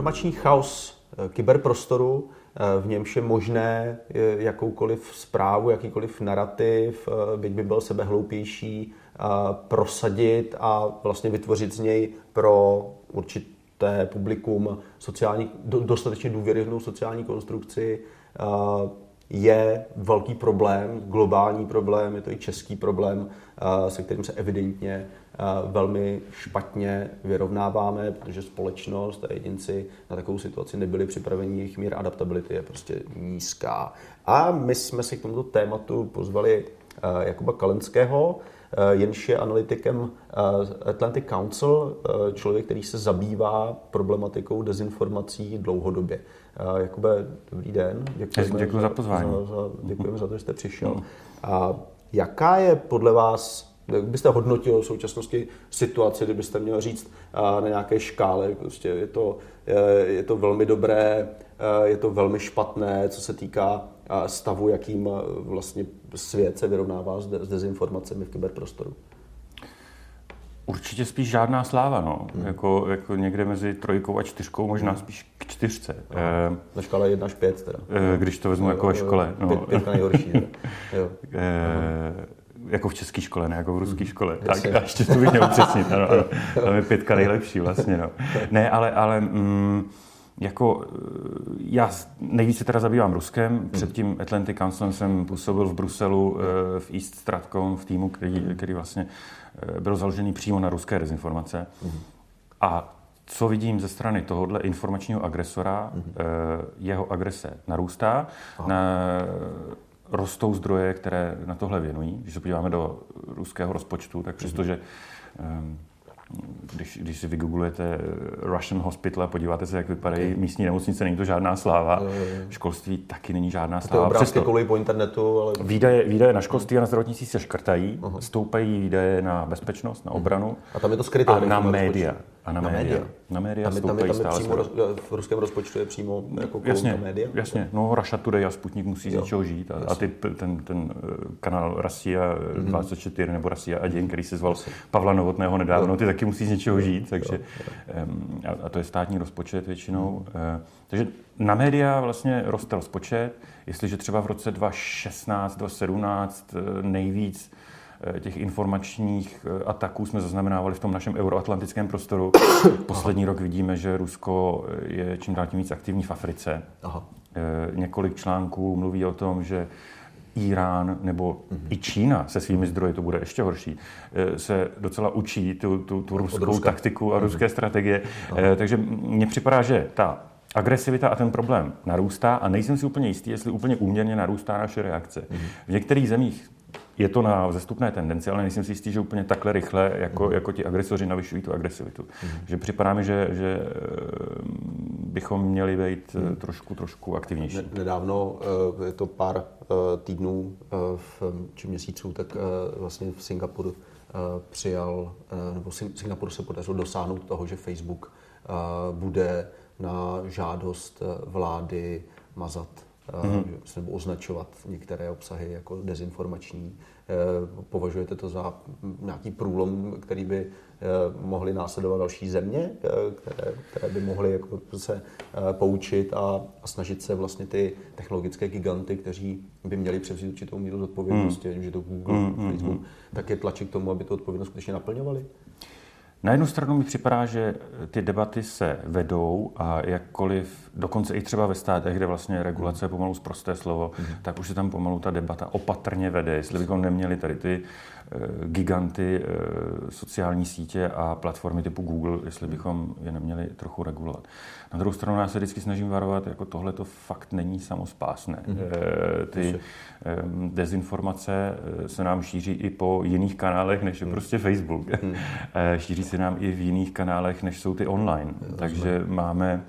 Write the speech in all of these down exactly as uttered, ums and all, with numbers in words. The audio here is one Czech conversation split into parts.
informační chaos kyberprostoru, v němž je možné jakoukoliv zprávu, jakýkoliv narrativ, byť by byl sebehloupější, prosadit a vlastně vytvořit z něj pro určité publikum sociální, dostatečně důvěryhodnou sociální konstrukci, je velký problém, globální problém, je to i český problém, se kterým se evidentně velmi špatně vyrovnáváme, protože společnost a jedinci na takovou situaci nebyli připraveni, jejich míra adaptability je prostě nízká. A my jsme si k tomuto tématu pozvali Jakuba Kalenského, jenž je analytikem Atlantic Council, člověk, který se zabývá problematikou dezinformací dlouhodobě. Jakube, dobrý den. Děkujeme Děkuji za pozvání. Za, za, děkujeme za to, že jste přišel. Mm. A jaká je podle vás, jak byste hodnotil v současnosti situaci, kdybyste měl říct na nějaké škále, prostě je to, je to velmi dobré, je to velmi špatné, co se týká stavu, jakým vlastně svět se vyrovnává s dezinformacemi v kyberprostoru? Určitě spíš žádná sláva, no. Hmm. Jako, jako někde mezi trojkou a čtyřkou, možná spíš k čtyřce. E, Na škále jedna až pět teda. E, když to vezmu jako ve škole. No. Pět, pětka nejhorší. Jo. E, jako v české škole, ne jako v ruské škole. Hmm. Tak a ještě to bych měl upřesnit. Ano, ano. Tam je pětka nejlepší vlastně. No. Ne, ale, ale mm, jako já nejvíc se teda zabývám Ruskem. Hmm. Před tím Atlantic Councilem jsem působil v Bruselu v East Stratcom, v týmu, který, který vlastně byl založený přímo na ruské dezinformace. Mm. A co vidím ze strany tohohle informačního agresora, mm. jeho agrese narůstá, na, rostou zdroje, které na tohle věnují. Když se podíváme do ruského rozpočtu, tak přestože Když, když si vygooglujete Russian Hospital a podíváte se, jak vypadají okay. místní nemocnice, není to žádná sláva. Školství taky není žádná sláva. To obrázky kolují po internetu, ale... Výdaje, výdaje na školství a na zdravotnictví se škrtají, uh-huh. stoupají výdaje na bezpečnost, na obranu. A tam je to skryté. A na média. A na, na média. média. Na média tam, stoupají tam, tam je přímo roz, v ruském rozpočtu je přímo jako jasně, na média? Jasně. No, Russia Today a Sputnik musí z něčeho žít. A, a ty, ten, ten kanál Russia mm-hmm. dvacet čtyři nebo Russia a dějin, který se zval Pavla Novotného nedávno, ty taky musí z něčeho žít. Takže, um, a, a to je státní rozpočet většinou. Mm. Uh, takže na média vlastně roste rozpočet. Jestliže třeba v roce dva tisíce šestnáct, dva tisíce sedmnáct nejvíc těch informačních ataků jsme zaznamenávali v tom našem euroatlantickém prostoru. Poslední rok vidíme, že Rusko je čím dál tím víc aktivní v Africe. Aha. E, několik článků mluví o tom, že Irán nebo mm-hmm. i Čína se svými zdroji, to bude ještě horší, e, se docela učí tu, tu, tu ruskou taktiku a mm-hmm. ruské strategie. E, takže mně připadá, že ta agresivita a ten problém narůstá a nejsem si úplně jistý, jestli úplně úměrně narůstá naše reakce. Mm-hmm. V některých zemích je to na vzestupné tendenci, ale nejsem si jistý, že úplně takhle rychle, jako, mm. jako ti agresoři navyšují tu agresivitu. Mm. Že připadá mi, že, že bychom měli být mm. trošku, trošku aktivnější. Nedávno, je to pár týdnů či měsíců, tak vlastně v Singapuru přijal, nebo Singapuru se podařilo dosáhnout toho, že Facebook bude na žádost vlády mazat mm-hmm. nebo označovat některé obsahy jako dezinformační. Považujete to za nějaký průlom, který by mohly následovat další země, které, které by mohly jako se poučit a, a snažit se vlastně ty technologické giganty, kteří by měli převzít určitou míru zodpovědnosti, mm. že to Google, mm, Facebook, mm, tak je tlačit k tomu, aby tu odpovědnost skutečně naplňovali? Na jednu stranu mi připadá, že ty debaty se vedou a jakkoliv, dokonce i třeba ve státech, kde vlastně regulace je pomalu sprosté slovo, mm. tak už se tam pomalu ta debata opatrně vede. Jestli bychom neměli tady ty giganty, sociální sítě a platformy typu Google, jestli bychom je neměli trochu regulovat. Na druhou stranu já se vždycky snažím varovat, jako tohle to fakt není samospásné. Mm. Ty dezinformace se nám šíří i po jiných kanálech, než je mm. prostě Facebook. Mm. Šíří se nám i v jiných kanálech, než jsou ty online. Je, Takže máme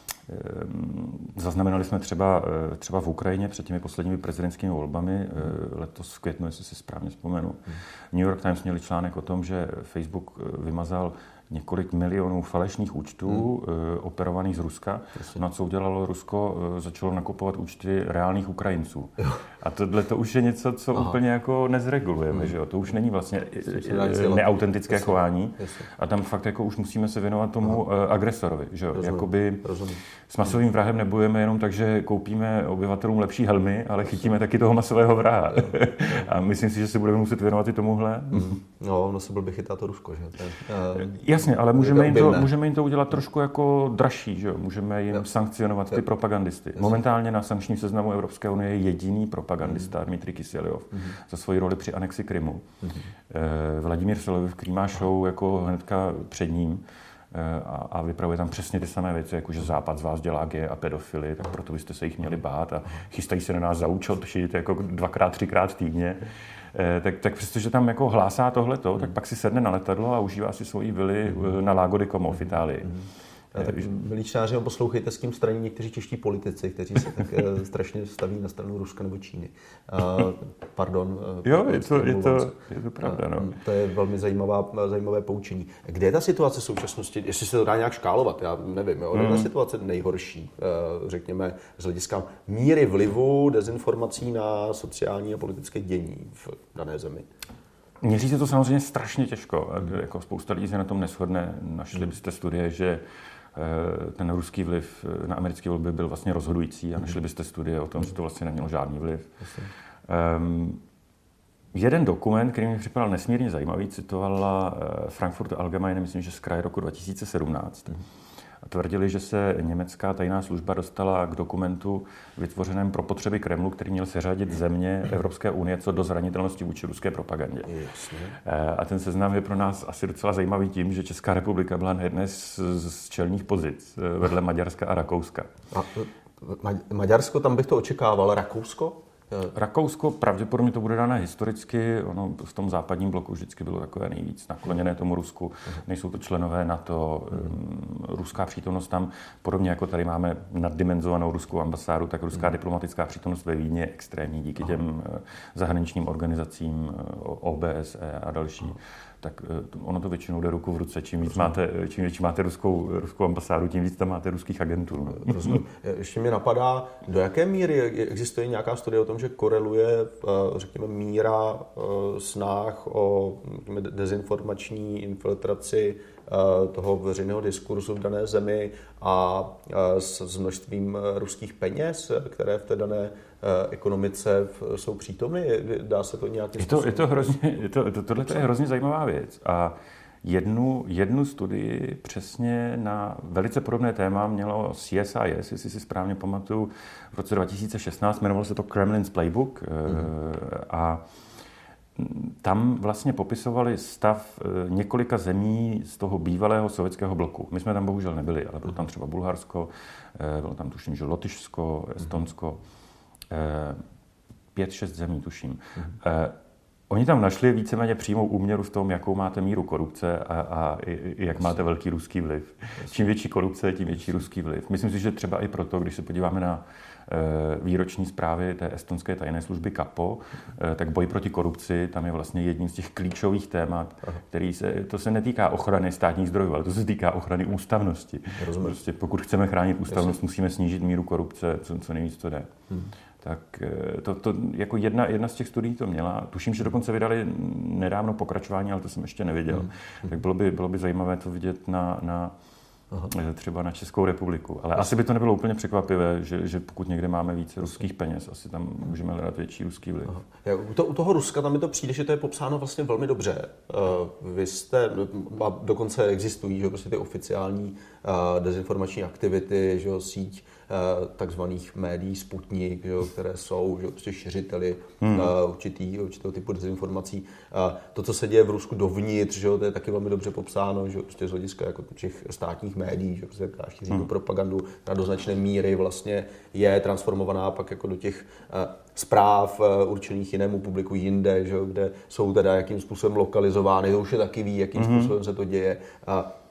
Zaznamenali jsme třeba, třeba v Ukrajině před těmi posledními prezidentskými volbami, letos v květnu, jestli si správně vzpomenu. V New York Times měli článek o tom, že Facebook vymazal několik milionů falešných účtů hmm. operovaných z Ruska. No a co udělalo Rusko? Začalo nakupovat účty reálných Ukrajinců. A, A tohle to už je něco, co Aha. úplně jako nezregulujeme, hmm. že jo? To už není vlastně neautentické chování. Jasně. A tam fakt jako už musíme se věnovat tomu Aha. agresorovi, že jo? Rozumím. Jakoby Rozumím. S masovým vrahem nebojujeme jenom tak, že koupíme obyvatelům lepší helmy, ale chytíme taky toho masového vraha. A myslím si, že se budeme muset věnovat i tomuhle. Hmm. No, no se byl by chytá to Rusko, že? Ten, uh, Jasně, ale můžeme jim, to, můžeme jim to udělat trošku jako dražší, že jo? Můžeme jim jo. sankcionovat ty jo. propagandisty. Jasně. Momentálně na sankčním seznamu Evropské unie je jediný propagandista, hmm. Dmitrij Kyseljov, hmm. za svoji roli při anexi Krymu. Hmm. Eh, Vladimír Solovjov, který má show jako hnedka před ním eh, a, a vypravuje tam přesně ty samé věci, jako že Západ z vás dělá geje a pedofily, tak proto byste se jich měli bát a chystají se na nás zaúčelšit jako dvakrát, třikrát týdně. Eh, tak, tak přestože tam jako hlásá tohleto, hmm. tak pak si sedne na letadlo a užívá si svoji vily hmm. na Lago di Como v Itálii. Hmm. A tak milí čtenáři, poslouchejte, s kým straní někteří čeští politici, kteří se tak strašně staví na stranu Ruska nebo Číny. Uh, pardon. Jo, je to, je, to, je to pravda. No. To je velmi zajímavá, zajímavé poučení. Kde je ta situace v současnosti? Jestli se to dá nějak škálovat, já nevím. Jo? Kde je ta situace nejhorší, uh, řekněme, z hlediska míry vlivu dezinformací na sociální a politické dění v dané zemi? Měří se to samozřejmě strašně těžko. Jako spousta lidí se na tom neshodne. Našli byste studie, že ten ruský vliv na americké volby byl vlastně rozhodující a našli byste studie o tom, že to vlastně nemělo žádný vliv. Um, jeden dokument, který mi připadal nesmírně zajímavý, citovala Frankfurter Allgemeine, myslím, že z kraje roku dva tisíce sedmnáct. A tvrdili, že se německá tajná služba dostala k dokumentu vytvořeném pro potřeby Kremlu, který měl seřadit země Evropské unie co do zranitelnosti vůči ruské propagandě. Jasně. A ten seznam je pro nás asi docela zajímavý tím, že Česká republika byla na jedné z, z čelních pozic vedle Maďarska a Rakouska. A Maďarsko, tam bych to očekával, Rakousko? Rakousko pravděpodobně to bude dané historicky, ono v tom západním bloku vždycky bylo takové nejvíc nakloněné tomu Rusku, nejsou to členové NATO, ruská přítomnost tam, podobně jako tady máme naddimenzovanou ruskou ambasádu, tak ruská diplomatická přítomnost ve Vídni je extrémní díky těm zahraničním organizacím O B S E a další. Tak ono to většinou jde ruku v ruce. Čím víc máte, čím větší máte ruskou, ruskou ambasádu, tím víc tam máte ruských agentů. No. Rozumím. Ještě mě napadá, do jaké míry existuje nějaká studie o tom, že koreluje, řekněme, míra snah o dezinformační infiltraci toho veřejného diskurzu v dané zemi a s množstvím ruských peněz, které v té dané ekonomice jsou přítomny? Dá se to nějakým způsobem? Je to, je to hrozně, je to, to, tohle je hrozně zajímavá věc. A jednu, jednu studii přesně na velice podobné téma mělo C S I S, jestli si správně pamatuju, v roce dva tisíce šestnáct, jmenovalo se to Kremlin's Playbook. Mm-hmm. A tam vlastně popisovali stav několika zemí z toho bývalého sovětského bloku. My jsme tam bohužel nebyli, ale bylo tam třeba Bulharsko, bylo tam tuším, že Lotyšsko, Estonsko, pět, šest zemí tuším. Mm-hmm. Oni tam našli víceméně přímou úměru v tom, jakou máte míru korupce a, a jak máte velký ruský vliv. Čím větší korupce, tím větší ruský vliv. Myslím si, že třeba i proto, když se podíváme na výroční zprávy té estonské tajné služby Kapo, tak boj proti korupci tam je vlastně jedním z těch klíčových témat, který se, to se netýká ochrany státních zdrojů, ale to se týká ochrany ústavnosti. Prostě pokud chceme chránit ústavnost, musíme snížit míru korupce, co, co nejvíc to jde. Hmm. Tak to, to jako jedna, jedna z těch studií to měla. Tuším, že dokonce vydali nedávno pokračování, ale to jsem ještě neviděl. Hmm. Tak bylo by, bylo by zajímavé to vidět na, na Aha. třeba na Českou republiku. Ale asi by to nebylo úplně překvapivé, že, že pokud někde máme více ruských peněz, asi tam můžeme hledat větší ruský vliv. Aha. U, to, u toho Ruska tam mi to přijde, že to je popsáno vlastně velmi dobře. Uh, vy jste, a dokonce existují, že prostě ty oficiální uh, dezinformační aktivity, že síť uh, takzvaných médií Sputnik, že, které jsou že, prostě šiřiteli hmm. uh, určitý, určitého typu dezinformací. Uh, to, co se děje v Rusku dovnitř, že, to je taky velmi dobře popsáno, že prostě z hlediska jako těch státních médií, že prostě šíří hmm. tu propagandu, která do značné míry vlastně je transformovaná pak jako do těch uh, zpráv uh, určených jinému publiku jinde, že, kde jsou teda jakým způsobem lokalizovány, to už je taky ví, jakým hmm. způsobem se to děje. Uh,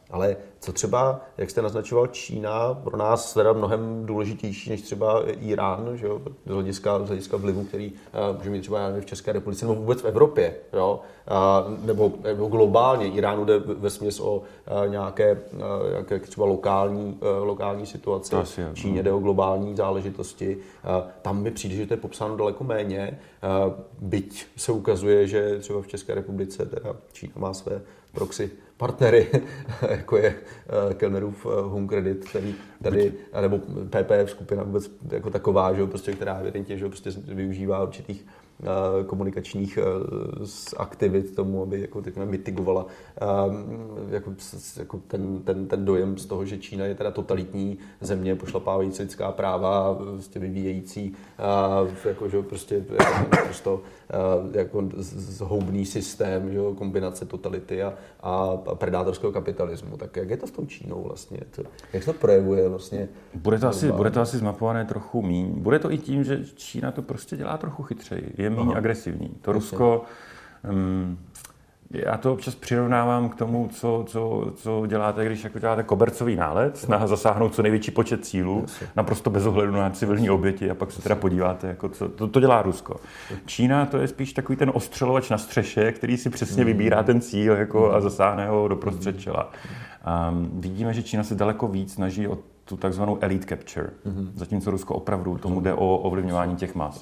Ale co třeba, jak jste naznačoval, Čína pro nás teda mnohem důležitější než třeba Irán, že jo, z hlediska, z hlediska vlivu, který uh, může mít třeba v České republice nebo vůbec v Evropě, jo, uh, nebo, nebo globálně. Iránu jde vesměs o uh, nějaké, uh, nějaké třeba lokální, uh, lokální situace, v Číně jde o globální záležitosti. Uh, tam mi přijde, že to je popsáno daleko méně, uh, byť se ukazuje, že třeba v České republice teda Čína má své proxy partnery, jako je uh, Kellnerův uh, Home Credit, který tady, nebo P P F skupina vůbec jako taková, že, prostě, která evidentně že, prostě využívá určitých uh, komunikačních uh, aktivit tomu, aby jako, mitigovala uh, jako, jako ten, ten, ten dojem z toho, že Čína je teda totalitní země, pošlapávající lidská práva, prostě vyvíjející uh, jako, že, prostě, jako, prostě, uh, jako zhoubný systém, že, kombinace totality a, a predátorského kapitalismu. Tak jak je to s tou Čínou vlastně? To, jak se to projevuje vlastně? Bude to, asi, bude to asi zmapované trochu míň. Bude to i tím, že Čína to prostě dělá trochu chytřeji. Je míň Aha. agresivní. To Rusko... Um, já to občas přirovnávám k tomu, co, co, co děláte, když jako děláte kobercový nálet, snaha zasáhnout co největší počet cílů, Jasně. naprosto bez ohledu na civilní oběti a pak se teda podíváte, jako co, to, to dělá Rusko. Čína to je spíš takový ten ostřelovač na střeše, který si přesně vybírá ten cíl jako, a zasáhne ho do prostřed čela. Um, vidíme, že Čína se daleko víc snaží o tu takzvanou elite capture, zatímco Rusko opravdu tomu jde o ovlivňování těch mas.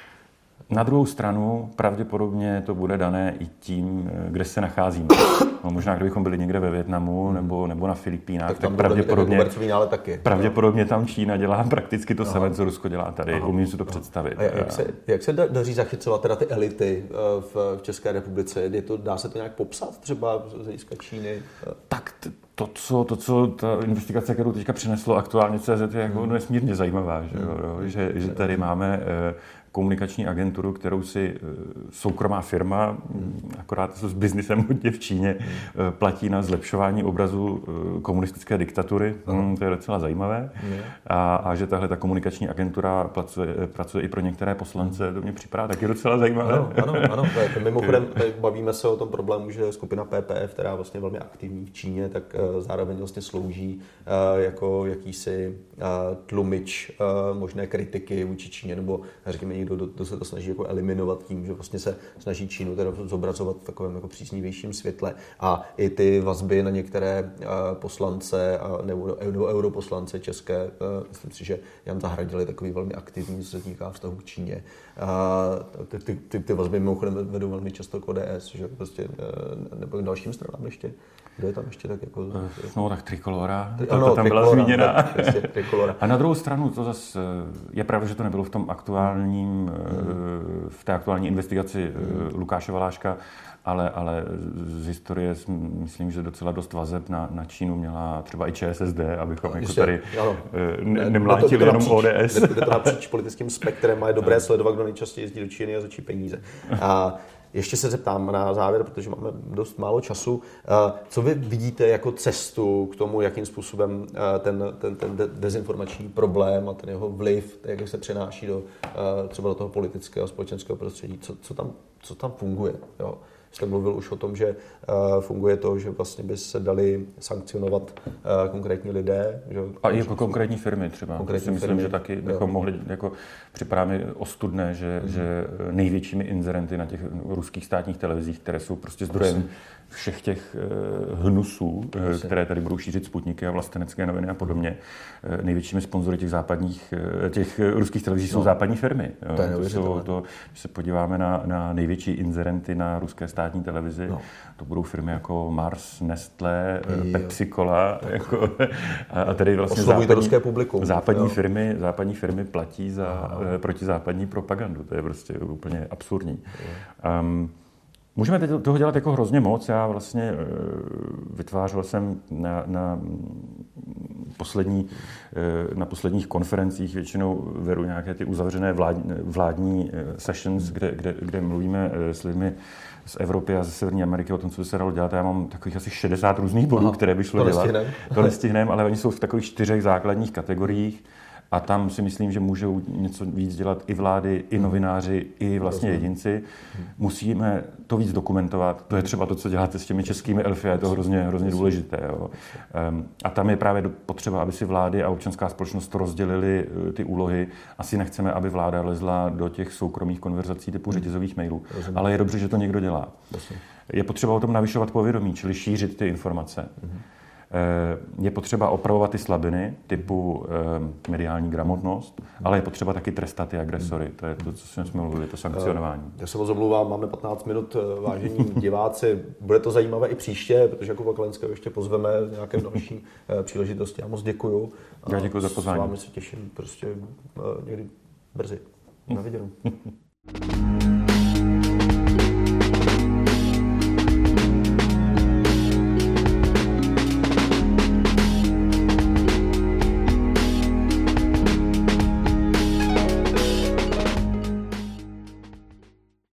Na druhou stranu pravděpodobně to bude dané i tím, kde se nacházíme. No, možná kdybychom byli někde ve Vietnamu nebo, nebo na Filipínách, tak, tak pravděpodobně, taky, pravděpodobně tam Čína dělá prakticky to samé, co Rusko dělá tady. Aha. Umím si to představit. A jak se, jak se daří zachycovat teda ty elity v, v České republice? Je to, dá se to nějak popsat třeba z hlediska Číny? Tak t- To co, to, co ta investigace, kterou teďka přineslo aktuálně C Z, je jako nesmírně zajímavá, že, jo? že, že tady máme komunikační agenturu, kterou si soukromá firma, akorát s biznisem hodně v Číně, platí na zlepšování obrazu komunistické diktatury. Hmm, to je docela zajímavé. A, a že tahle ta komunikační agentura pracuje, pracuje i pro některé poslance, to mě připadá taky docela zajímavé. Ano, ano, ano. Mimochodem, bavíme se o tom problému, že skupina P P F, která je vlastně velmi aktivní v Číně, tak zároveň vlastně slouží jako jakýsi tlumič možné kritiky vůči Číně, nebo řekněme někdo, kdo se to snaží jako eliminovat tím, že vlastně se snaží Čínu teda zobrazovat v takovém jako příznivějším světle. A i ty vazby na některé poslance nebo europoslance české, myslím si, že Jan Zahradil je takový velmi aktivní, co se týká vztahu k Číně. Ty, ty, ty, ty vazby mimochodem vedou velmi často k O D S, že prostě, nebo k dalším stranám ještě. Kdo je tam ještě tak jako... No tak Trikolora, Tri, to, ano, to tam trikolora, byla zmíněna. Tak, prostě, trikolora. A na druhou stranu to zase je pravda, že to nebylo v tom aktuálním, hmm. v té aktuální investigaci hmm. Lukáše Valáška, ale, ale z historie myslím, že docela dost vazeb na, na Čínu měla třeba i Č S S D, abychom no, jako tady ne, nemlátili jenom O D S. Jde to napříč politickým spektrem a je dobré sledovat, kdo nejčastěji jezdí do Číny a za čí peníze. A ještě se zeptám na závěr, protože máme dost málo času. Co vy vidíte jako cestu k tomu, jakým způsobem ten, ten, ten dezinformační problém a ten jeho vliv, jak se přenáší do, třeba do toho politického a společenského prostředí? Co, co, tam, co tam funguje? Jo? Jste mluvil už o tom, že uh, funguje to, že vlastně by se dali sankcionovat uh, konkrétní lidé. Že? A i jako konkrétní firmy třeba. Konkrétní myslím, firmy, že taky bychom jo. mohli, jako připadá mi ostudné, že, mm. že největšími inzerenty na těch ruských státních televizích, které jsou prostě zdrojem Asi. všech těch uh, hnusů, Asi. které tady budou šířit Sputniky a vlastenecké noviny a podobně, uh, největšími sponzory těch západních, uh, těch ruských televizí no. jsou západní firmy. To je to jsou, to, když se podíváme na, na největší inzerenty na ruské státní televizi, no. to budou firmy jako Mars, Nestlé, Pepsi Cola, jako, a tady vlastně západní, západní firmy, západní firmy platí za Aha. protizápadní propagandu. To je prostě úplně absurdní. Um, Můžeme teď toho dělat jako hrozně moc. Já vlastně vytvářel jsem na, na, poslední, na posledních konferencích většinou vedu nějaké ty uzavřené vládní, vládní sessions, kde, kde, kde mluvíme s lidmi z Evropy a ze Severní Ameriky o tom, co by se dalo dělat. Já mám takových asi šedesát různých bodů, Aha, které by šlo to dělat. Nestihnem. To nestihnem, ale oni jsou v takových čtyřech základních kategoriích. A tam si myslím, že můžou něco víc dělat i vlády, i novináři, i vlastně jedinci. Musíme to víc dokumentovat. To je třeba to, co děláte s těmi českými elfy, je to hrozně, hrozně důležité. Jo. A tam je právě potřeba, aby si vlády a občanská společnost to rozdělili ty úlohy. Asi nechceme, aby vláda lezla do těch soukromých konverzací typu řetězových mailů. Ale je dobře, že to někdo dělá. Je potřeba o tom navyšovat povědomí, čili šířit ty informace. Je potřeba opravovat ty slabiny typu eh, mediální gramotnost, ale je potřeba taky trestat ty agresory. To je to, co jsme mluvili, to sankcionování. Já se moc omlouvám, máme patnáct minut, vážení diváci. Bude to zajímavé i příště, protože Jakuba Kalenského ještě pozveme v nějaké další příležitosti. Já moc děkuju. Já děkuji za pozvání. S vámi se těším prostě někdy brzy. Na viděnou.